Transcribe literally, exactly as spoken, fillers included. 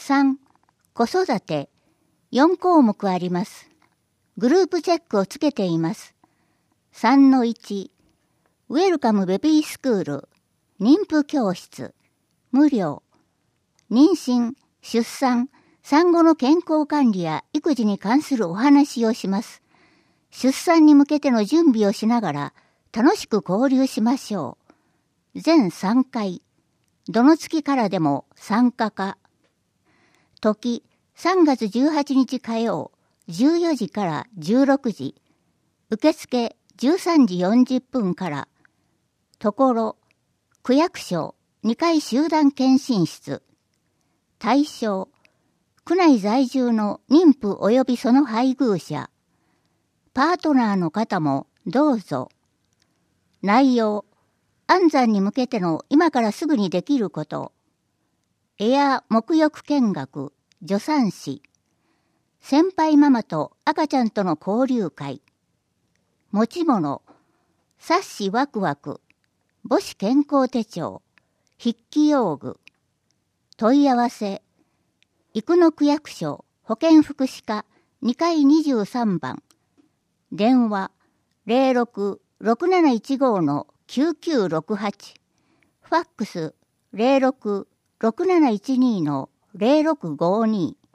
さん、子育て。よん項目あります。グループチェックをつけています。さんのいち、ウェルカムベビースクール、妊婦教室、無料。妊娠、出産、産後の健康管理や育児に関するお話をします。出産に向けての準備をしながら楽しく交流しましょう。全さんかい。どの月からでも参加可。時、さんがつじゅうはちにち火曜、じゅうよじからじゅうろくじ。受付じゅうさんじよんじゅっぷんから。ところ、区役所にかい集団検診室。対象、区内在住の妊婦及びその配偶者。パートナーの方もどうぞ。内容、安産に向けての今からすぐにできること。エア沐浴見学、助産師。先輩ママと赤ちゃんとの交流会。持ち物、冊子ワクワク、母子健康手帳、筆記用具。問い合わせ、生野区役所保健福祉課にかいにじゅうさんばん。電話 ゼロろく ろくなないちご のきゅうきゅうろくはち。ファックス ゼロろく ろくなないちに のゼロろくごに。